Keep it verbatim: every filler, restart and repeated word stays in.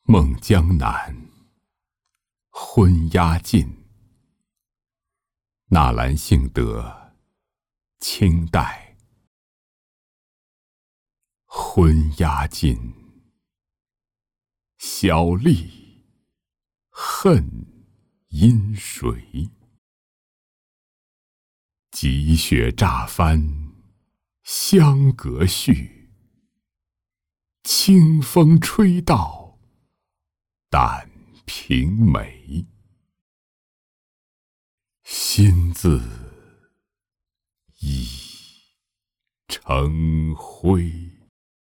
梦江南，昏鸦尽。纳兰性德，清代。昏鸦尽，小吏恨因谁？积雪乍翻香阁絮，清风吹到胆瓶梅。心自已成灰。